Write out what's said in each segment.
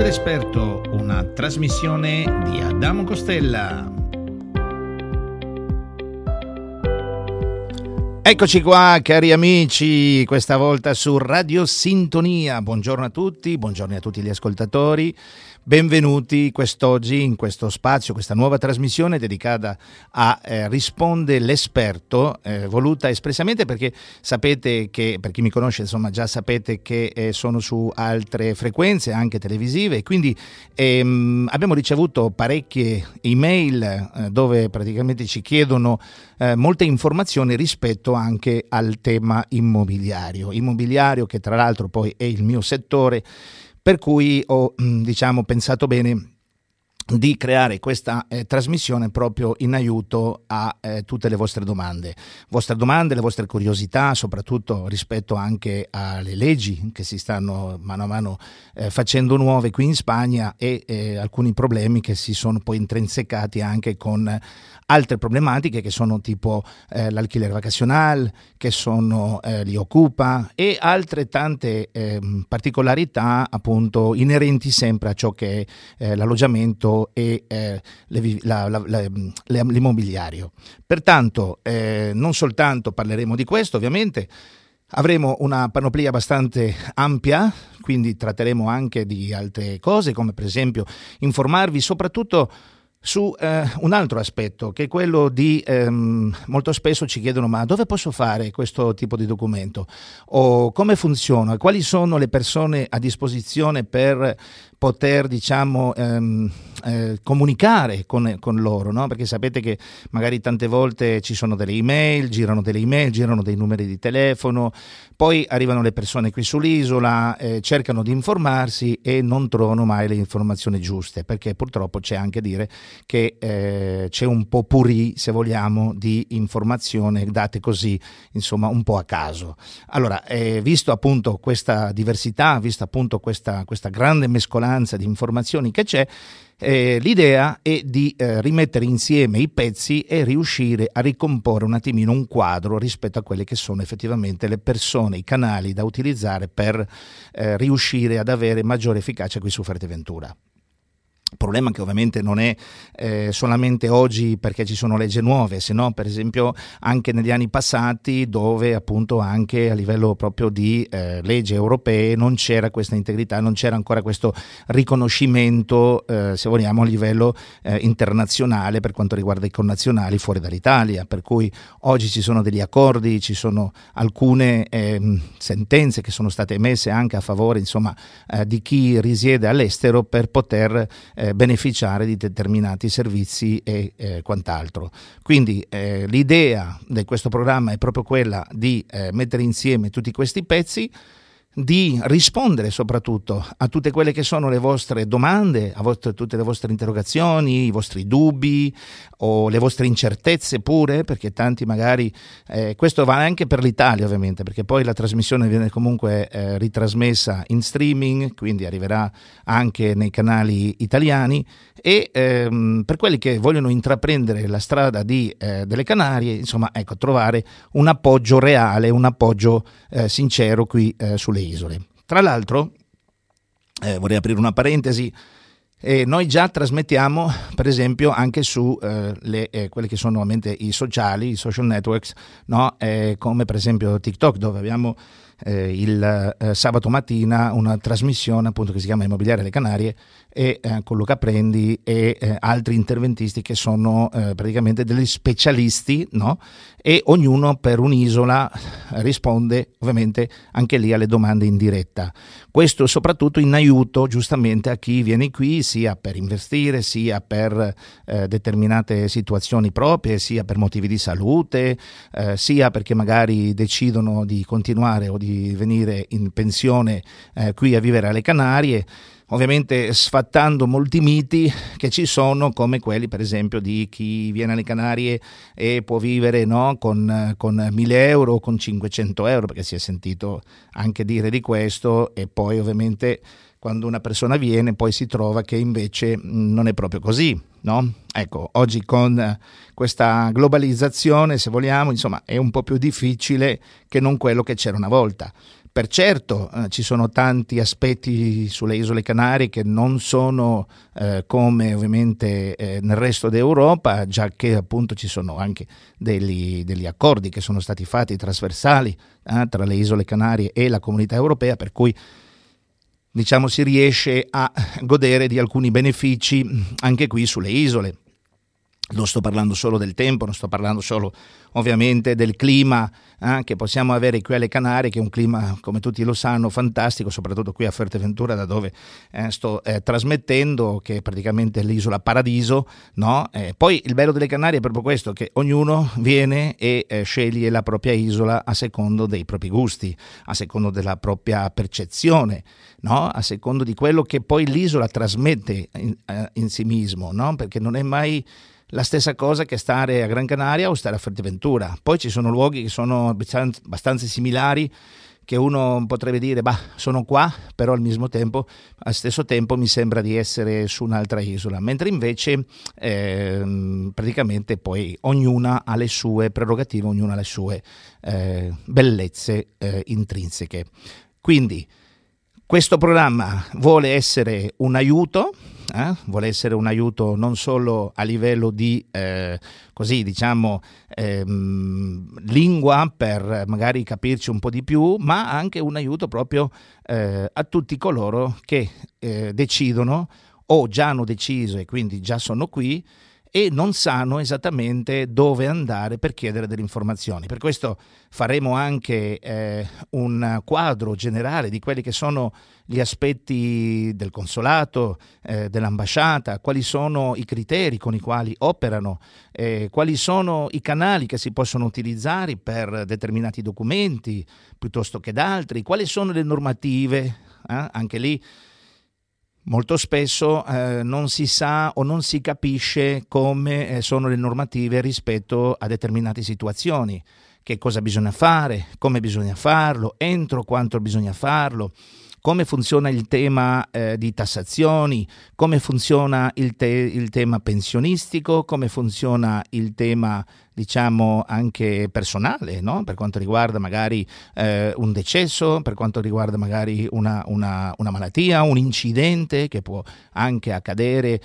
dall'esperto, una trasmissione di Adamo Costella. Eccoci qua cari amici, questa volta su Radio Sintonia. Buongiorno a tutti gli ascoltatori. Benvenuti quest'oggi in questo spazio, questa nuova trasmissione dedicata a Risponde l'esperto, voluta espressamente perché sapete che, per chi mi conosce insomma già sapete che sono su altre frequenze anche televisive, e quindi abbiamo ricevuto parecchie email dove praticamente ci chiedono molte informazioni rispetto anche al tema immobiliario che tra l'altro poi è il mio settore, per cui ho pensato bene di creare questa trasmissione proprio in aiuto a tutte le vostre domande, le vostre curiosità, soprattutto rispetto anche alle leggi che si stanno mano a mano facendo nuove qui in Spagna, e alcuni problemi che si sono poi intrinsecati anche con altre problematiche che sono tipo l'alquiler vacacional, che sono gli occupa e altre tante particolarità appunto inerenti sempre a ciò che è l'alloggiamento e l'immobiliario. Pertanto non soltanto parleremo di questo, ovviamente avremo una panoplia abbastanza ampia, quindi tratteremo anche di altre cose, come per esempio informarvi soprattutto su un altro aspetto, che è quello di molto spesso ci chiedono: ma dove posso fare questo tipo di documento, o come funziona, quali sono le persone a disposizione per poter comunicare con loro, no? Perché sapete che magari tante volte ci sono delle email, girano dei numeri di telefono, poi arrivano le persone qui sull'isola, cercano di informarsi e non trovano mai le informazioni giuste, perché purtroppo c'è anche dire che c'è un po' purì, se vogliamo, di informazioni date così, insomma, un po' a caso. Allora, visto appunto questa diversità, vista appunto questa grande mescolanza di informazioni che c'è, l'idea è di rimettere insieme i pezzi e riuscire a ricomporre un attimino un quadro rispetto a quelle che sono effettivamente le persone, i canali da utilizzare per riuscire ad avere maggiore efficacia qui su Fuerteventura. Problema che ovviamente non è solamente oggi perché ci sono leggi nuove, se no per esempio anche negli anni passati, dove appunto anche a livello proprio di leggi europee non c'era questa integrità, non c'era ancora questo riconoscimento se vogliamo a livello internazionale per quanto riguarda i connazionali fuori dall'Italia, per cui oggi ci sono degli accordi, ci sono alcune sentenze che sono state emesse anche a favore insomma di chi risiede all'estero per poter beneficiare di determinati servizi e quant'altro. Quindi l'idea di questo programma è proprio quella di mettere insieme tutti questi pezzi, di rispondere soprattutto a tutte quelle che sono le vostre domande, tutte le vostre interrogazioni, i vostri dubbi o le vostre incertezze pure, perché tanti magari, questo vale anche per l'Italia ovviamente, perché poi la trasmissione viene comunque ritrasmessa in streaming, quindi arriverà anche nei canali italiani, e per quelli che vogliono intraprendere la strada delle Canarie, insomma, ecco, trovare un appoggio reale, un appoggio sincero qui sulle isole. Tra l'altro vorrei aprire una parentesi, noi già trasmettiamo per esempio anche su quelli che sono ovviamente i social networks, no? Come per esempio TikTok, dove abbiamo il sabato mattina una trasmissione appunto che si chiama Immobiliare alle Canarie, e con Luca Prendi e altri interventisti che sono praticamente degli specialisti, no? E ognuno per un'isola risponde ovviamente anche lì alle domande in diretta. Questo soprattutto in aiuto giustamente a chi viene qui, sia per investire, sia per determinate situazioni proprie, sia per motivi di salute, sia perché magari decidono di continuare o di venire in pensione qui a vivere alle Canarie, ovviamente sfatando molti miti che ci sono, come quelli per esempio di chi viene alle Canarie e può vivere, no, con 1.000 euro o con 500 euro, perché si è sentito anche dire di questo, e poi ovviamente quando una persona viene poi si trova che invece non è proprio così, no? Ecco, oggi con questa globalizzazione, se vogliamo, insomma, è un po' più difficile che non quello che c'era una volta. Per certo ci sono tanti aspetti sulle isole Canarie che non sono come ovviamente nel resto d'Europa, già che appunto ci sono anche degli accordi che sono stati fatti trasversali tra le isole Canarie e la Comunità Europea, per cui diciamo si riesce a godere di alcuni benefici anche qui sulle isole. Non sto parlando solo del tempo, non sto parlando solo ovviamente del clima che possiamo avere qui alle Canarie, che è un clima, come tutti lo sanno, fantastico, soprattutto qui a Fuerteventura, da dove sto trasmettendo, che è praticamente l'isola paradiso, no? Poi il bello delle Canarie è proprio questo, che ognuno viene e sceglie la propria isola a secondo dei propri gusti, a secondo della propria percezione, no? A secondo di quello che poi l'isola trasmette in sí mismo, no? Perché non è mai la stessa cosa che stare a Gran Canaria o stare a Fuerteventura. Poi ci sono luoghi che sono abbastanza similari, che uno potrebbe dire, sono qua, però al stesso tempo mi sembra di essere su un'altra isola, mentre invece praticamente poi ognuna ha le sue prerogative, ognuna ha le sue bellezze intrinseche. Quindi questo programma vuole essere un aiuto non solo a livello di lingua, per magari capirci un po' di più, ma anche un aiuto proprio a tutti coloro che decidono o già hanno deciso e quindi già sono qui e non sanno esattamente dove andare per chiedere delle informazioni. Per questo faremo anche un quadro generale di quelli che sono gli aspetti del consolato, dell'ambasciata, quali sono i criteri con i quali operano, quali sono i canali che si possono utilizzare per determinati documenti piuttosto che da altri, quali sono le normative, anche lì. Molto spesso non si sa o non si capisce come sono le normative rispetto a determinate situazioni, che cosa bisogna fare, come bisogna farlo, entro quanto bisogna farlo, come funziona il tema di tassazioni, come funziona il tema pensionistico, come funziona il tema diciamo anche personale, no? Per quanto riguarda magari un decesso, per quanto riguarda magari una malattia, un incidente che può anche accadere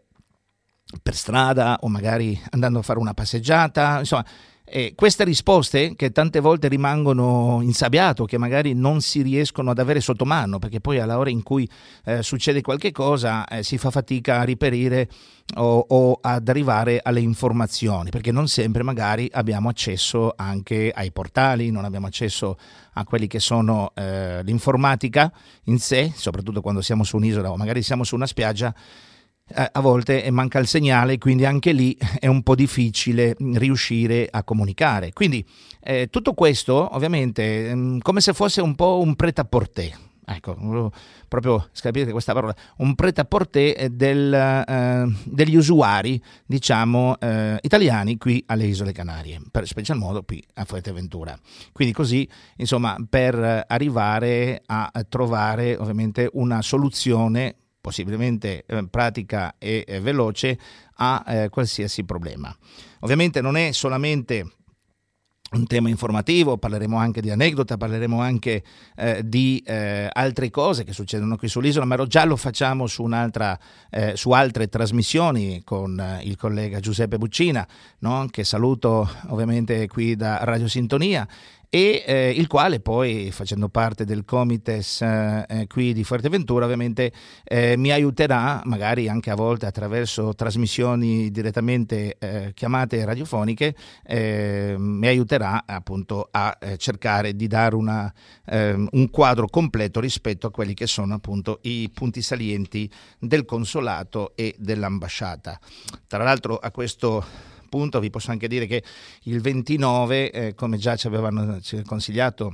per strada o magari andando a fare una passeggiata, insomma. Queste risposte che tante volte rimangono insabbiate, che magari non si riescono ad avere sotto mano, perché poi alla ora in cui succede qualche cosa si fa fatica a riperire o ad arrivare alle informazioni, perché non sempre magari abbiamo accesso anche ai portali, non abbiamo accesso a quelli che sono l'informatica in sé, soprattutto quando siamo su un'isola o magari siamo su una spiaggia. A volte manca il segnale, quindi anche lì è un po' difficile riuscire a comunicare. Quindi tutto questo ovviamente come se fosse un po' un prêt-à-porter. Ecco, volevo proprio capire questa parola, un prêt-à-porter degli usuari, diciamo, italiani qui alle Isole Canarie, per special modo qui a Fuerteventura. Quindi così, insomma, per arrivare a trovare ovviamente una soluzione possibilmente pratica e veloce a qualsiasi problema. Ovviamente non è solamente un tema informativo, parleremo anche di aneddota, parleremo anche di altre cose che succedono qui sull'isola, ma già lo facciamo su altre trasmissioni con il collega Giuseppe Buccina, no? Che saluto ovviamente qui da Radio Sintonia, e il quale poi, facendo parte del Comites qui di Fuerteventura, ovviamente mi aiuterà, magari anche a volte attraverso trasmissioni direttamente chiamate radiofoniche, mi aiuterà appunto a cercare di dare un quadro completo rispetto a quelli che sono appunto i punti salienti del consolato e dell'ambasciata. Tra l'altro a questo punto vi posso anche dire che il 29, come già ci avevano consigliato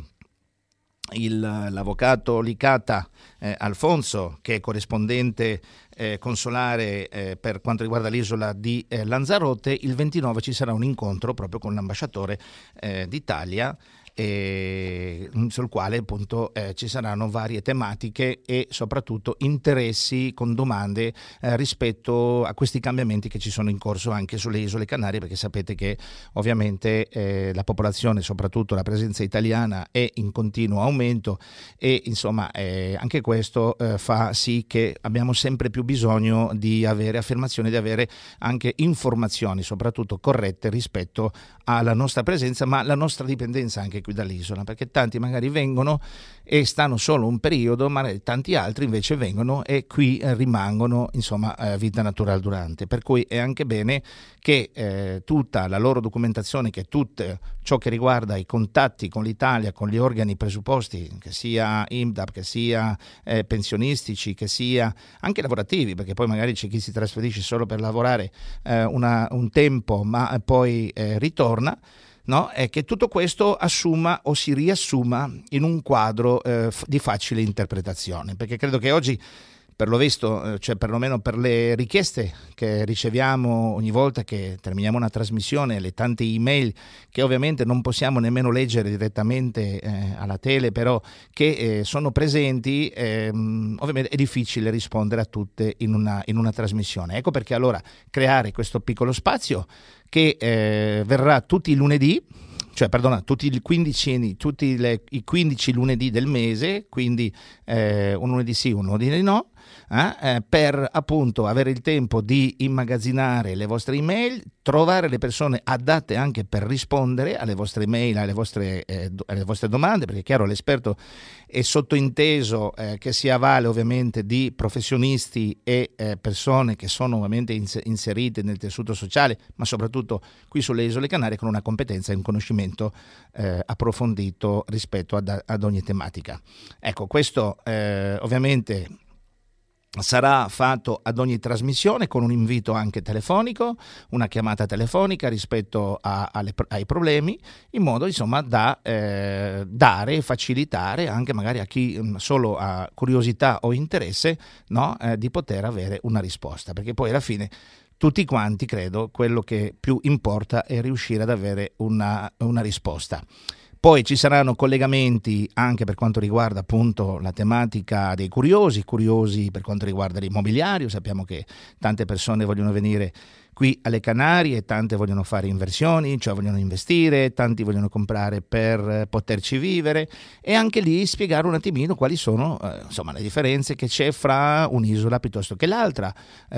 l'avvocato Licata Alfonso, che è corrispondente consolare per quanto riguarda l'isola di Lanzarote, il 29 ci sarà un incontro proprio con l'ambasciatore d'Italia sul quale appunto ci saranno varie tematiche e soprattutto interessi con domande rispetto a questi cambiamenti che ci sono in corso anche sulle isole Canarie, perché sapete che ovviamente la popolazione, soprattutto la presenza italiana, è in continuo aumento e insomma anche questo fa sì che abbiamo sempre più bisogno di avere affermazioni, di avere anche informazioni soprattutto corrette rispetto alla nostra presenza, ma la nostra dipendenza anche qui dall'isola, perché tanti magari vengono e stanno solo un periodo, ma tanti altri invece vengono e qui rimangono, insomma, vita naturale durante, per cui è anche bene che tutta la loro documentazione, che tutto ciò che riguarda i contatti con l'Italia, con gli organi presupposti, che sia INPDAP, che sia pensionistici, che sia anche lavorativi, perché poi magari c'è chi si trasferisce solo per lavorare un tempo ma poi ritorna, no? È che tutto questo assuma o si riassuma in un quadro di facile interpretazione, perché credo che oggi, per lo visto, cioè perlomeno per le richieste che riceviamo ogni volta che terminiamo una trasmissione, le tante email che ovviamente non possiamo nemmeno leggere direttamente alla tele, però che sono presenti, ovviamente è difficile rispondere a tutte in una trasmissione. Ecco perché allora creare questo piccolo spazio che verrà tutti i lunedì, cioè perdona, tutti i 15 lunedì del mese, quindi un lunedì sì, un lunedì no, per appunto avere il tempo di immagazzinare le vostre email, trovare le persone adatte anche per rispondere alle vostre email, alle vostre domande, perché è chiaro, l'esperto è sottointeso che si avvale ovviamente di professionisti e persone che sono ovviamente inserite nel tessuto sociale, ma soprattutto qui sulle isole Canarie con una competenza e un conoscimento approfondito rispetto ad ogni tematica. Ecco, questo ovviamente sarà fatto ad ogni trasmissione con un invito anche telefonico, una chiamata telefonica rispetto ai problemi, in modo insomma da dare e facilitare anche magari a chi solo ha curiosità o interesse, no? Di poter avere una risposta, perché poi alla fine tutti quanti, credo, quello che più importa è riuscire ad avere una risposta. Poi ci saranno collegamenti anche per quanto riguarda appunto la tematica dei curiosi per quanto riguarda l'immobiliario. Sappiamo che tante persone vogliono venire qui alle Canarie, tante vogliono fare inversioni, cioè vogliono investire, tanti vogliono comprare per poterci vivere, e anche lì spiegare un attimino quali sono insomma le differenze che c'è fra un'isola piuttosto che l'altra,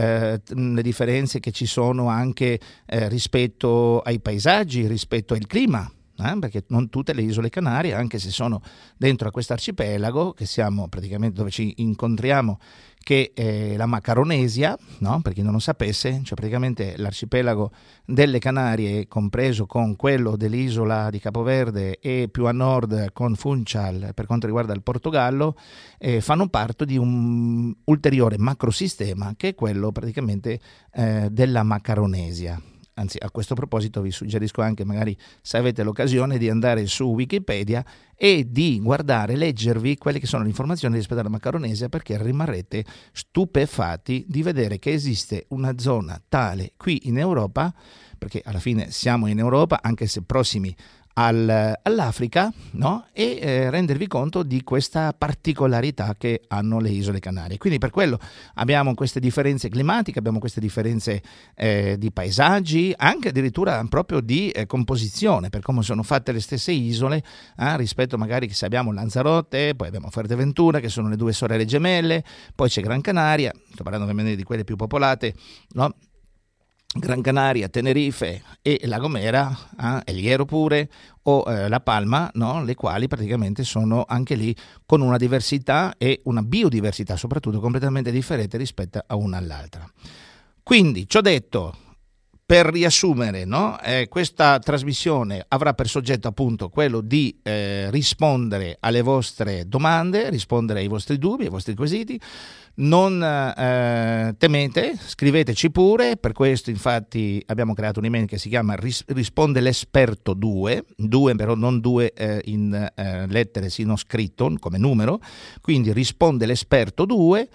le differenze che ci sono anche rispetto ai paesaggi, rispetto al clima. Perché non tutte le isole Canarie, anche se sono dentro a questo arcipelago, che siamo praticamente dove ci incontriamo, che è la Macaronesia, no? Per chi non lo sapesse, cioè praticamente l'arcipelago delle Canarie, compreso con quello dell'isola di Capoverde e più a nord con Funchal per quanto riguarda il Portogallo, fanno parte di un ulteriore macrosistema che è quello praticamente della Macaronesia. Anzi, a questo proposito vi suggerisco anche, magari se avete l'occasione, di andare su Wikipedia e di guardare, leggervi quelle che sono le informazioni rispetto alla Macaronesia, perché rimarrete stupefatti di vedere che esiste una zona tale qui in Europa, perché alla fine siamo in Europa, anche se prossimi all'Africa, no? E rendervi conto di questa particolarità che hanno le isole Canarie. Quindi per quello abbiamo queste differenze climatiche, abbiamo queste differenze di paesaggi, anche addirittura proprio di composizione, per come sono fatte le stesse isole, rispetto magari che se abbiamo Lanzarote, poi abbiamo Fuerteventura, che sono le due sorelle gemelle, poi c'è Gran Canaria, sto parlando ovviamente di quelle più popolate, no? Gran Canaria, Tenerife e La Gomera, El Hierro pure, o La Palma, no? Le quali praticamente sono anche lì con una diversità e una biodiversità soprattutto completamente differente rispetto a una all'altra. Quindi, ciò detto, per riassumere, no? Questa trasmissione avrà per soggetto appunto quello di rispondere alle vostre domande, rispondere ai vostri dubbi, ai vostri quesiti. Non temete, scriveteci pure. Per questo infatti abbiamo creato un'email che si chiama Risponde l'esperto 2 però non 2 in lettere sino scritto come numero, quindi risponde l'esperto 2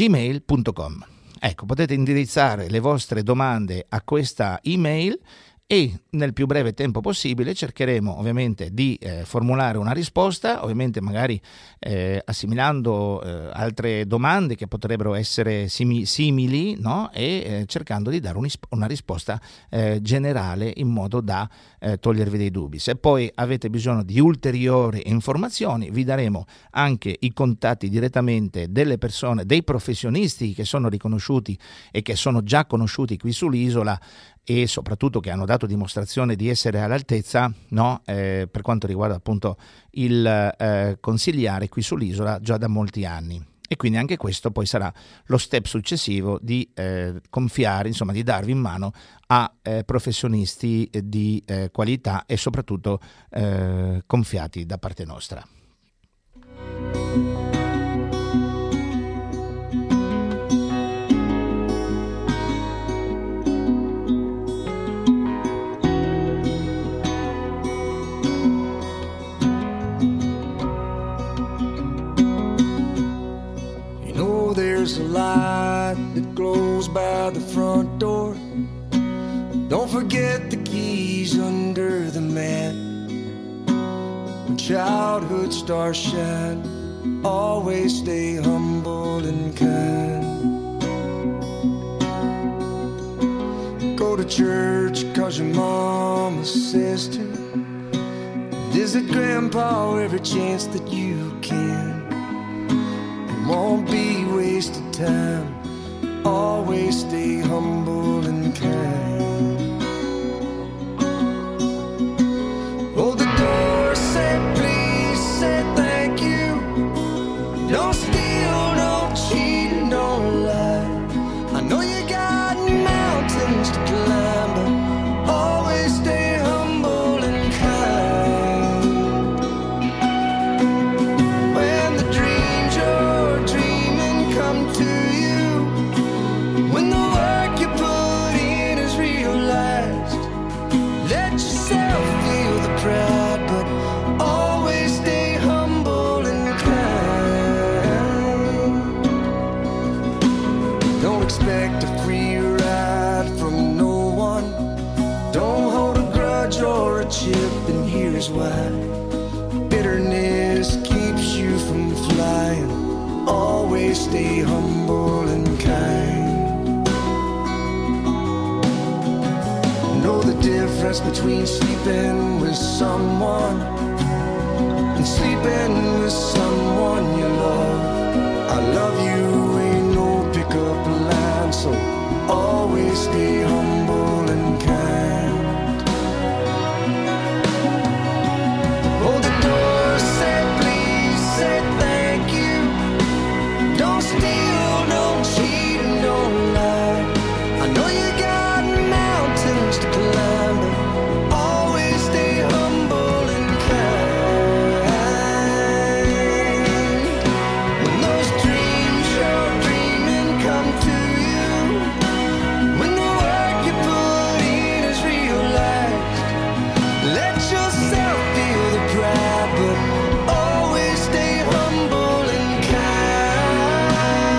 @gmail.com. Ecco, potete indirizzare le vostre domande a questa email e nel più breve tempo possibile cercheremo ovviamente di formulare una risposta, ovviamente magari assimilando altre domande che potrebbero essere simili, no? E cercando di dare una risposta generale in modo da togliervi dei dubbi. Se poi avete bisogno di ulteriori informazioni, vi daremo anche i contatti direttamente delle persone, dei professionisti che sono riconosciuti e che sono già conosciuti qui sull'isola e soprattutto che hanno dato dimostrazione di essere all'altezza, no? Per quanto riguarda appunto il consigliare qui sull'isola già da molti anni. E quindi anche questo poi sarà lo step successivo di confiare, insomma di darvi in mano a professionisti di qualità e soprattutto confiati da parte nostra. There's a light that glows by the front door. Don't forget the keys under the mat. When childhood stars shine, always stay humble and kind. Go to church 'cause your mama says to. Visit grandpa every chance that you can. Won't be wasted time. Always stay humble and kind. Hold the door, say please, say thank you. Don't steal, don't cheat, and don't lie. I know you got mountains to climb, but always stay humble and kind. When the dreams you're dreaming come to you, when the work you put in is realized, let yourself feel the pride, but always stay humble and kind. Don't expect a free ride from no one. Don't hold a grudge or a chip, and here's why. Bitterness keeps you from flying. Always stay humble and kind. Know the difference between sleeping with someone and sleeping with someone you love. I love you ain't no pickup line, so always stay humble and kind. Hold the door, say please, say thank you. Don't steal, don't cheat, and don't lie. I know you got mountains to climb, but always stay humble and kind. When those dreams you're dreaming come to you, when the work you put in is realized, let yourself feel the pride, but always stay humble and kind.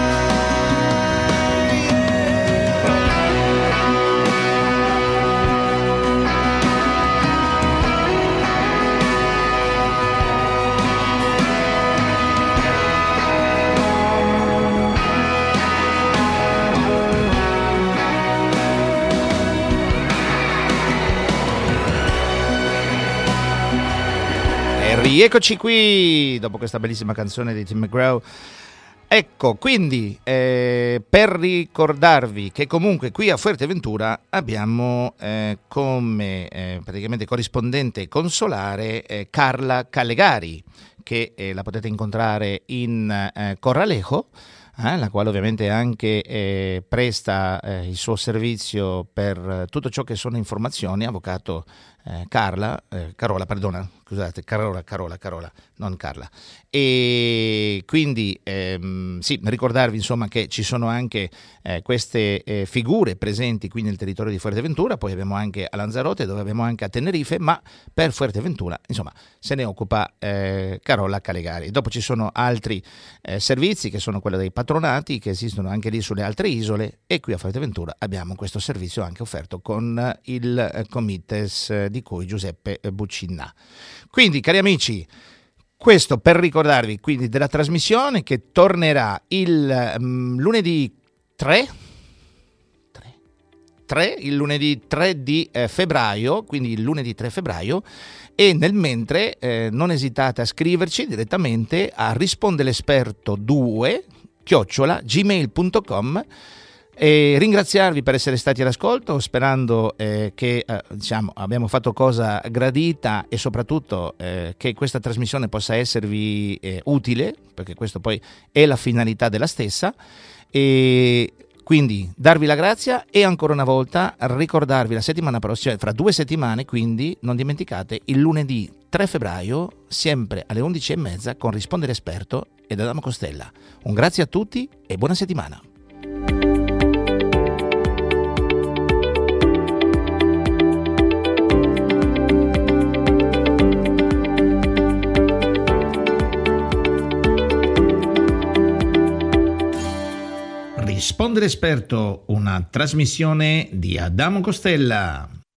E rieccoci qui dopo questa bellissima canzone di Tim McGraw. Ecco, quindi per ricordarvi che comunque qui a Fuerteventura abbiamo come praticamente corrispondente consolare Carla Calegari, che la potete incontrare in Corralejo, la quale ovviamente anche presta il suo servizio per tutto ciò che sono informazioni. Avvocato Carola, non Carla. E quindi sì, ricordarvi insomma che ci sono anche queste figure presenti qui nel territorio di Fuerteventura. Poi abbiamo anche a Lanzarote, dove abbiamo anche a Tenerife, ma per Fuerteventura insomma se ne occupa Carola Calegari. Dopo ci sono altri servizi che sono quello dei patronati che esistono anche lì sulle altre isole, e qui a Fuerteventura abbiamo questo servizio anche offerto con il Comites di cui Giuseppe Buccinà. Quindi, cari amici, questo per ricordarvi quindi della trasmissione che tornerà il lunedì 3, il lunedì 3 di febbraio, quindi il lunedì 3 febbraio, e nel mentre non esitate a scriverci direttamente a rispondelesperto2@gmail.com e ringraziarvi per essere stati all'ascolto, sperando che abbiamo fatto cosa gradita, e soprattutto che questa trasmissione possa esservi utile, perché questo poi è la finalità della stessa. E quindi darvi la grazia e ancora una volta ricordarvi la settimana prossima, fra 2 settimane, quindi non dimenticate, il lunedì 3 febbraio, sempre alle 11:30 con Risponde l'Esperto ed Adamo Costella. Un grazie a tutti e buona settimana. Risponde l'Esperto, una trasmissione di Adamo Costella.